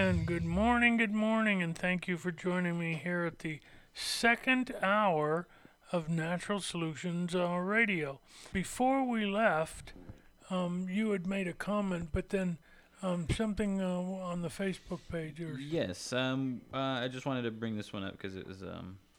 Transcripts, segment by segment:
And good morning, and thank you for joining me here at the second hour of Natural Solutions Radio. Before we left, you had made a comment, but then something on the Facebook page. Or Yes, I just wanted to bring this one up because it was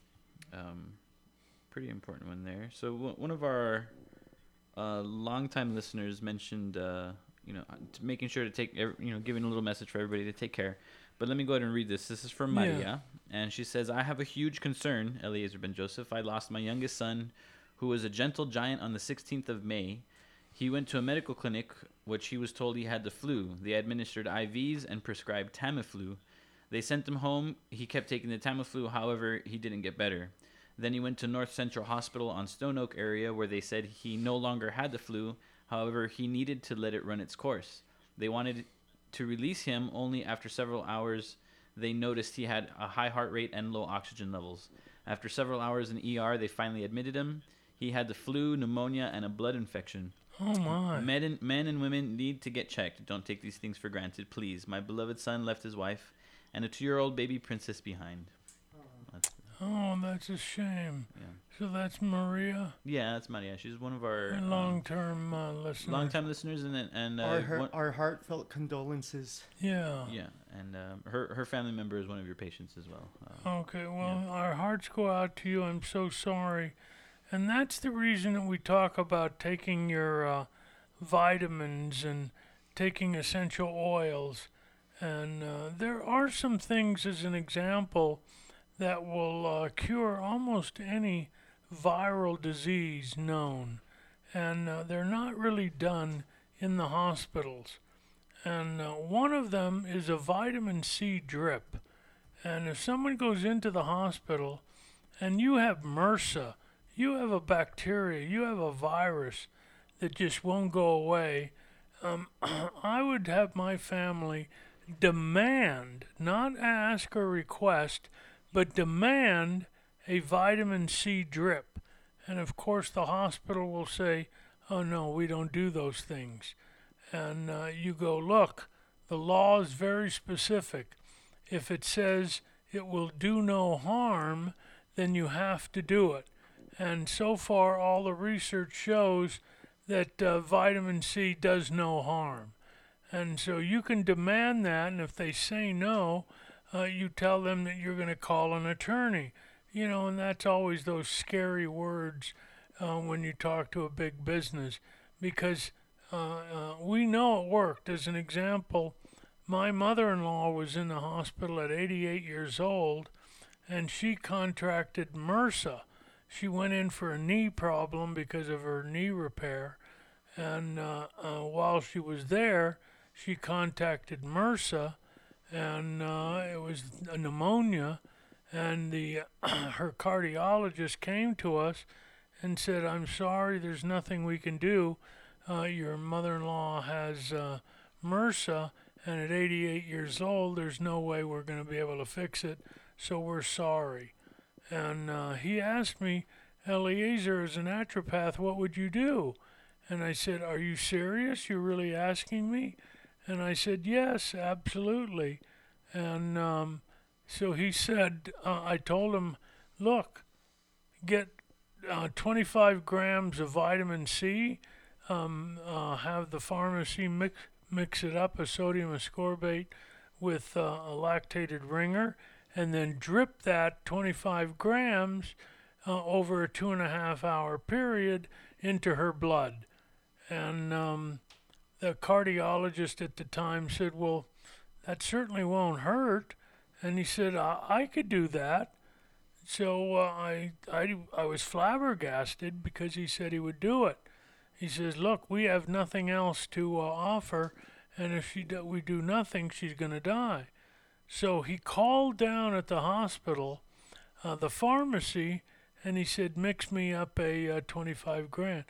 pretty important one there. So one of our longtime listeners mentioned, making sure to take, giving a little message for everybody to take care. But let me go ahead and read this. This is from Maria, and she says, "I have a huge concern, Eliezer Ben Joseph. I lost my youngest son, who was a gentle giant, on the 16th of May. He went to a medical clinic, which he was told he had the flu. They administered IVs and prescribed Tamiflu. They sent him home. He kept taking the Tamiflu. However, he didn't get better. Then he went to North Central Hospital on Stone Oak area, where they said he no longer had the flu. However, he needed to let it run its course. They wanted to release him only after several hours. They noticed he had a high heart rate and low oxygen levels. After several hours in ER, they finally admitted him. He had the flu, pneumonia, and a blood infection. oh my! Men and women need to get checked. Don't take these things for granted, please. My beloved son left his wife and a 2-year-old baby princess behind." Oh, that's a shame. Yeah. So that's Maria, Yeah, that's Maria. She's one of our a long-term listener. long-time listeners, and Our heartfelt condolences. Yeah. yeah, and her family member is one of your patients as well. Okay, well, our hearts go out to you. I'm so sorry. And that's the reason that we talk about taking your vitamins and taking essential oils. And there are some things, as an example, that will cure almost any viral disease known. And they're not really done in the hospitals. And one of them is a vitamin C drip. And if someone goes into the hospital and you have MRSA, you have a bacteria, you have a virus that just won't go away, I would have my family demand, not ask or request, but demand a vitamin C drip. And of course, the hospital will say, "Oh no, we don't do those things." And you go, "Look, the law is very specific. If it says it will do no harm, then you have to do it." And so far, all the research shows that vitamin C does no harm. And so you can demand that, and if they say no, you tell them that you're going to call an attorney. And that's always those scary words when you talk to a big business, because we know it worked. As an example, my mother-in-law was in the hospital at 88 years old, and she contracted MRSA. She went in for a knee problem because of her knee repair, and while she was there, she contacted MRSA, and it was a pneumonia, and her cardiologist came to us and said, "I'm sorry, there's nothing we can do. Your mother-in-law has MRSA, and at 88 years old, there's no way we're going to be able to fix it, so we're sorry." And he asked me, "Eliezer, as a naturopath, what would you do?" And I said, "Are you serious? You're really asking me?" And I said, "Yes, absolutely." And so he said, I told him, "Look, get 25 grams of vitamin C, have the pharmacy mix it up, a sodium ascorbate with a lactated ringer, and then drip that 25 grams over a 2.5 hour period into her blood." And the cardiologist at the time said, "Well, that certainly won't hurt." And he said, I could do that." So I was flabbergasted, because he said he would do it. He says, "Look, we have nothing else to offer, and if we do nothing, she's going to die." So he called down at the hospital, the pharmacy, and he said, "Mix me up a 25 gram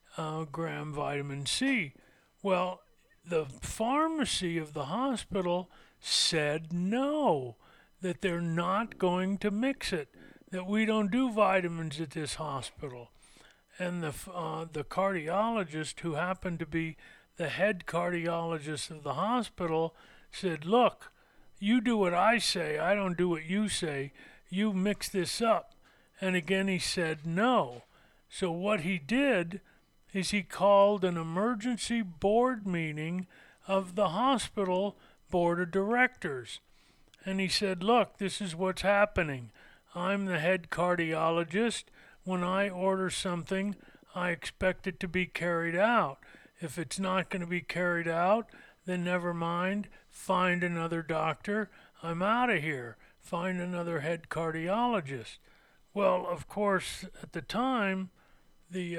vitamin C." Well, the pharmacy of the hospital said no, that they're not going to mix it, that we don't do vitamins at this hospital. And the cardiologist, who happened to be the head cardiologist of the hospital, said, "Look, you do what I say, I don't do what you say. You mix this up. And again he said no. So what he did is he called an emergency board meeting of the hospital board of directors. And he said, look, this is what's happening. I'm the head cardiologist. When I order something, I expect it to be carried out. If it's not going to be carried out, then never mind. Find another doctor. I'm out of here. Find another head cardiologist. Well, of course, at the time, the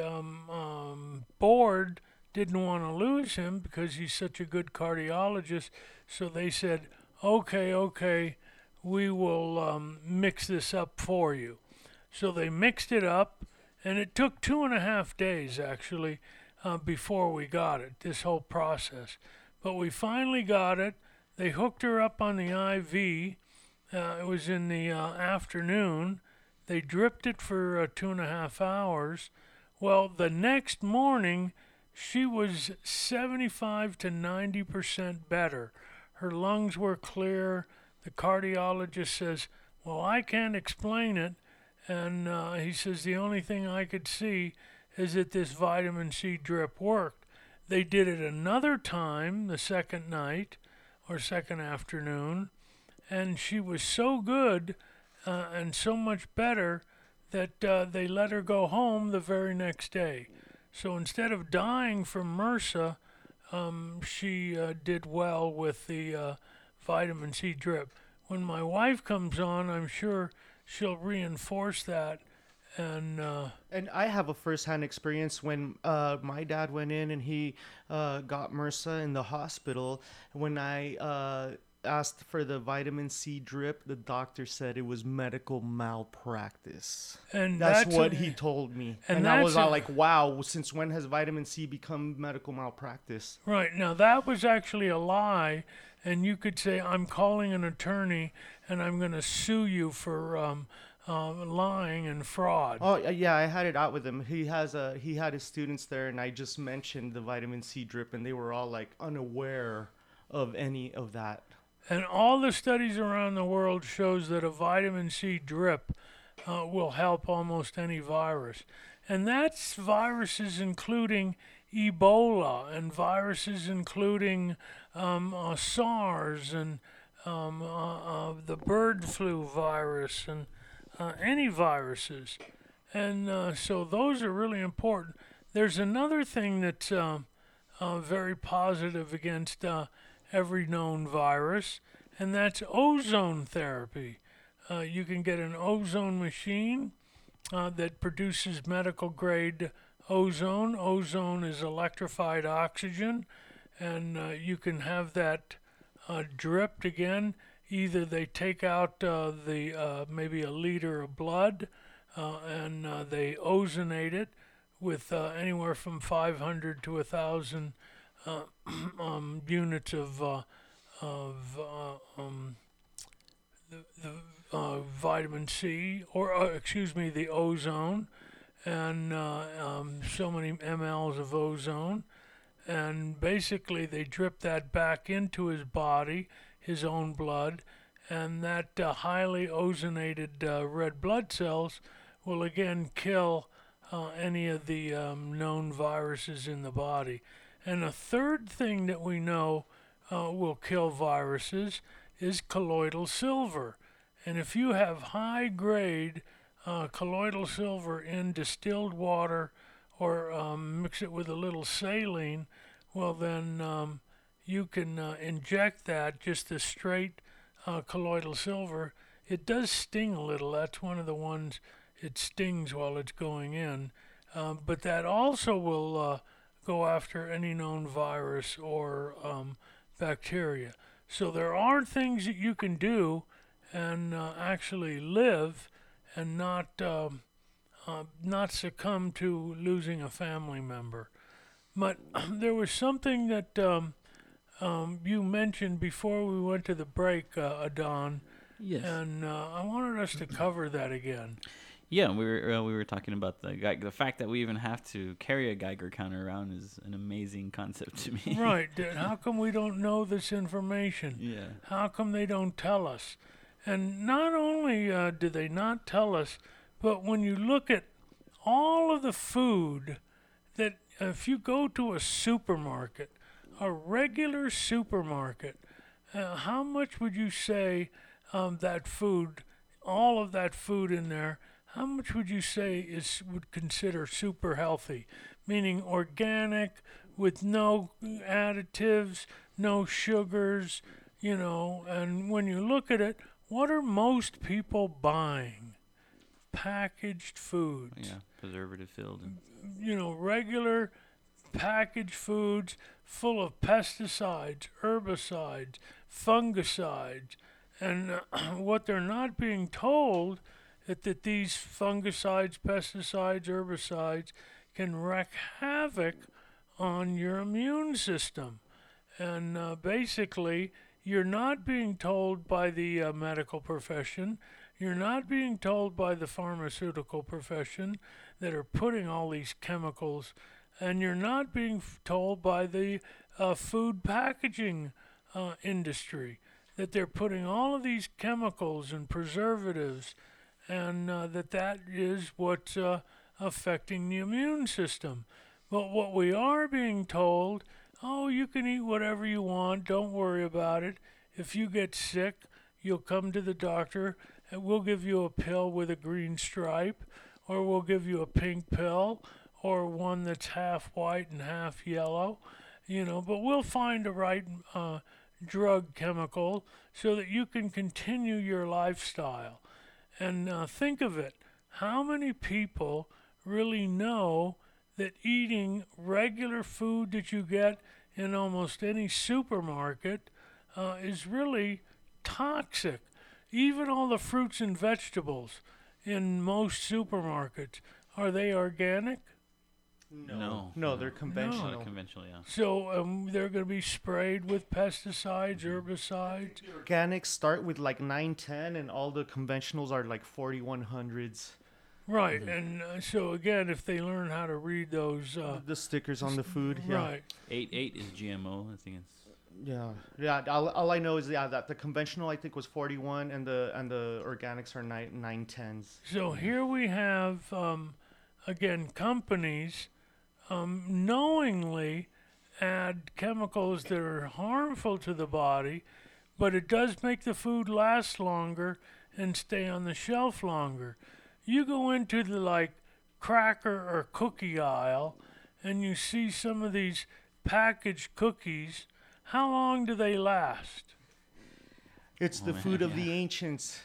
board didn't want to lose him because he's such a good cardiologist. So they said, okay, we will mix this up for you. So they mixed it up, and it took 2.5 days, actually, before we got it, this whole process. But we finally got it. They hooked her up on the IV. It was in the afternoon. They dripped it for 2.5 hours. Well, the next morning, she was 75 to 90% better. Her lungs were clear. The cardiologist says, well, I can't explain it. And he says, the only thing I could see is that this vitamin C drip worked. They did it another time, the second night or second afternoon, and she was so good and so much better that they let her go home the very next day. So instead of dying from MRSA, she did well with the vitamin C drip. When my wife comes on, I'm sure she'll reinforce that. And I have a first-hand experience when my dad went in and he got MRSA in the hospital. When I asked for the vitamin C drip, the doctor said it was medical malpractice. And that's what he told me. And I was all like, wow, since when has vitamin C become medical malpractice? Right. Now, that was actually a lie. And you could say, I'm calling an attorney and I'm going to sue you for lying and fraud. Oh yeah, I had it out with him. He had his students there, and I just mentioned the vitamin C drip, and they were all like unaware of any of that. And all the studies around the world shows that a vitamin C drip will help almost any virus, and that's viruses including Ebola and viruses including SARS and the bird flu virus and any viruses. And so those are really important. There's another thing that's very positive against every known virus, and that's ozone therapy. You can get an ozone machine that produces medical grade ozone. Ozone is electrified oxygen, and you can have that dripped again. Either they take out maybe a liter of blood and they ozonate it with anywhere from 500 to 1,000 units of the vitamin C, or the ozone, and so many mLs of ozone. And basically they drip that back into his body, his own blood, and that highly ozonated red blood cells will again kill any of the known viruses in the body. And a third thing that we know will kill viruses is colloidal silver. And if you have high grade colloidal silver in distilled water or mix it with a little saline, well then you can inject that, just the straight colloidal silver. It does sting a little. That's one of the ones, it stings while it's going in. But that also will go after any known virus or bacteria. So there are things that you can do and actually live and not succumb to losing a family member. But there was something that you mentioned before we went to the break, Adon. Yes. And I wanted us to cover that again. Yeah, we were talking about the fact that we even have to carry a Geiger counter around is an amazing concept to me. Right. How come we don't know this information? Yeah. How come they don't tell us? And not only do they not tell us, but when you look at all of the food that if you go to a supermarket, a regular supermarket, how much would you say that food, all of that food in there, how much would you say is would consider super healthy, meaning organic with no additives, no sugars, and when you look at it, what are most people buying? Packaged foods. Yeah, preservative filled. Regular packaged foods full of pesticides, herbicides, fungicides, and what they're not being told is that these fungicides, pesticides, herbicides can wreak havoc on your immune system. And basically, you're not being told by the medical profession, you're not being told by the pharmaceutical profession that are putting all these chemicals, and you're not being told by the food packaging industry that they're putting all of these chemicals and preservatives, and that is what's affecting the immune system. But what we are being told, oh, you can eat whatever you want, don't worry about it. If you get sick, you'll come to the doctor, and we'll give you a pill with a green stripe, or we'll give you a pink pill, or one that's half white and half yellow, but we'll find the right drug chemical so that you can continue your lifestyle. And think of it, how many people really know that eating regular food that you get in almost any supermarket is really toxic? Even all the fruits and vegetables in most supermarkets, are they organic? No, they're conventional. Conventional, yeah. So they're going to be sprayed with pesticides, herbicides. Organics start with like 910, and all the conventionals are like 4100s. Right, and so again, if they learn how to read those... the stickers on the food, yeah. Right. 8 is GMO, I think it's... Yeah. All I know is that the conventional I think was 41, and the organics are 910s. So here we have again companies knowingly add chemicals that are harmful to the body, but it does make the food last longer and stay on the shelf longer. You go into the cracker or cookie aisle and you see some of these packaged cookies. How long do they last? It's the food of the ancients.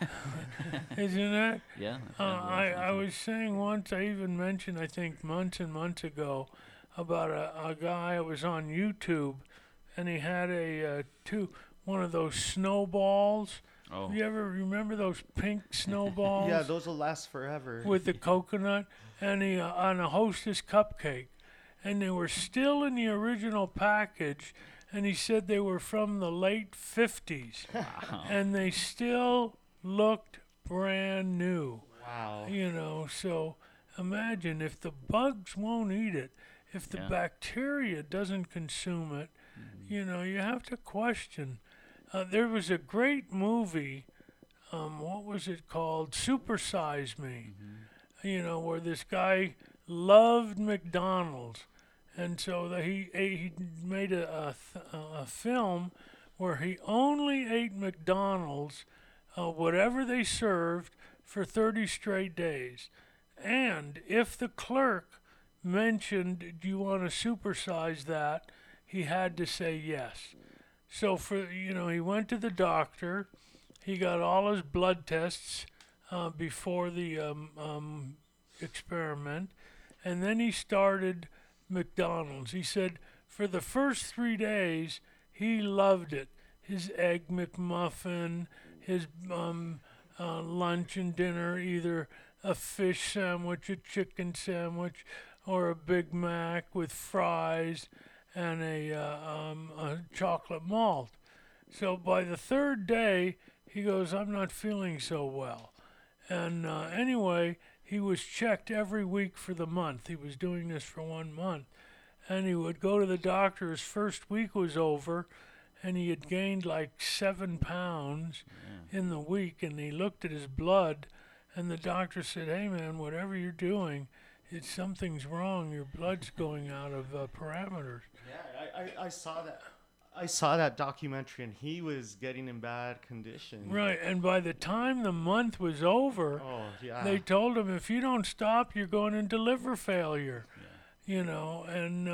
Isn't it? Yeah. I was saying once, I even mentioned, I think months and months ago, about a guy that was on YouTube, and he had one of those snowballs. Oh. You ever remember those pink snowballs? Yeah, those will last forever. With the coconut, and he on a Hostess cupcake, and they were still in the original package. And he said they were from the late 50s. Wow. And they still looked brand new. Wow. So imagine if the bugs won't eat it, if the bacteria doesn't consume it, you have to question. There was a great movie, what was it called? Super Size Me. Where this guy loved McDonald's. And so he made a film where he only ate McDonald's, whatever they served, for 30 straight days. And if the clerk mentioned, do you want to supersize that, he had to say yes. So he went to the doctor, he got all his blood tests before the experiment, and then he started McDonald's. He said for the first 3 days he loved it. His egg McMuffin, his lunch and dinner, either a fish sandwich, a chicken sandwich, or a Big Mac with fries and a chocolate malt. So by the third day, he goes, I'm not feeling so well. And anyway, he was checked every week for the month. He was doing this for 1 month. And he would go to the doctor. His first week was over, and he had gained like 7 pounds in the week. And he looked at his blood, and the doctor said, "Hey, man, whatever you're doing, something's wrong. Your blood's going out of parameters." Yeah, I saw that. I saw that documentary, and he was getting in bad condition. Right, and by the time the month was over, Oh, yeah. they told him, if you don't stop, you're going into liver failure. You know, and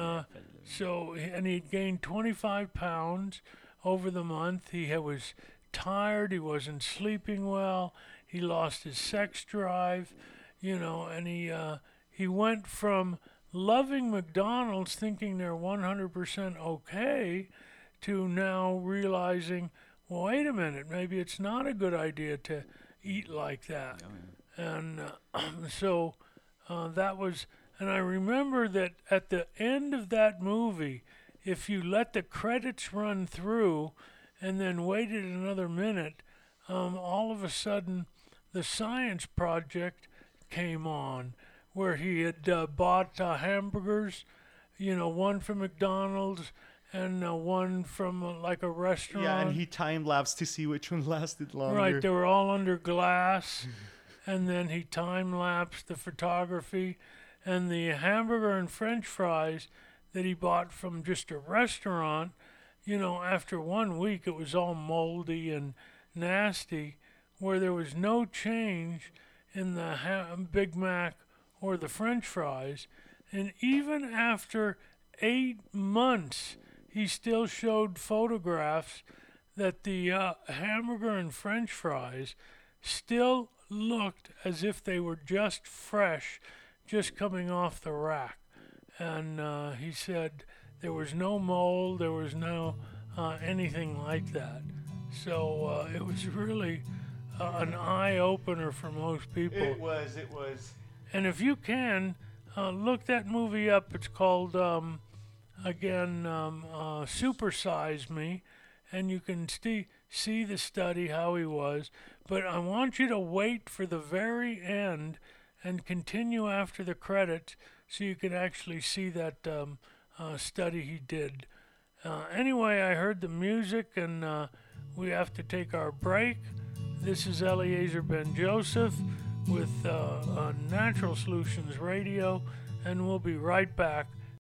and he'd gained 25 pounds over the month. He was tired. He wasn't sleeping well. He lost his sex drive, you know, and he went from loving McDonald's, thinking they're 100% okay, to now realizing, well, wait a minute, maybe it's not a good idea to eat like that. And so that was, and I remember that at the end of that movie, if you let the credits run through and then waited another minute, all of a sudden the science project came on, where he had bought hamburgers, you know, one from McDonald's and one from like a restaurant. Yeah, and he time-lapsed to see which one lasted longer. Right, they were all under glass, and then he time-lapsed the photography, and the hamburger and French fries that he bought from just a restaurant, you know, after 1 week it was all moldy and nasty, where there was no change in the Big Mac or the French fries. And even after 8 months, he still showed photographs that the hamburger and French fries still looked as if they were just fresh, just coming off the rack. And he said there was no mold, there was no anything like that. So it was really an eye-opener for most people. It was. And if you can, look that movie up. It's called, Super Size Me, and you can see the study, how he was. But I want you to wait for the very end and continue after the credits so you can actually see that study he did. Anyway, I heard the music, and we have to take our break. This is Eliezer Ben Joseph with Natural Solutions Radio, and we'll be right back